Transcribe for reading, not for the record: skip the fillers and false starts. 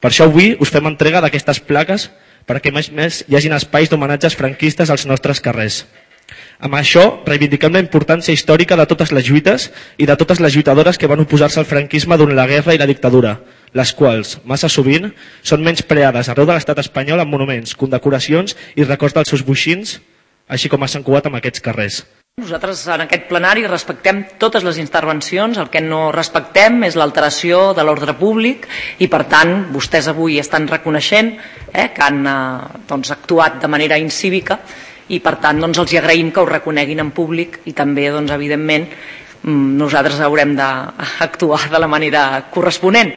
Per això avui us fem entrega d'aquestes plaques perquè més hi hagin espais d'homenatges franquistes als nostres carrers. Amb això reivindiquem la importància històrica de totes les lluites i de totes les lluitadores que van oposar-se al franquisme durant la guerra i la dictadura, les quals, massa sovint, són menyspreades arreu de l'estat espanyol amb monuments, condecoracions i records dels seus boixins, així com a Sant Cugat amb aquests carrers. Nosaltres en aquest plenari respectem totes les intervencions, el que no respectem és l'alteració de l'ordre públic i per tant vostès avui estan reconeixent que han actuat de manera incívica i per tant els agraïm que ho reconeguin en públic i també evidentment nosaltres haurem d'actuar de la manera corresponent.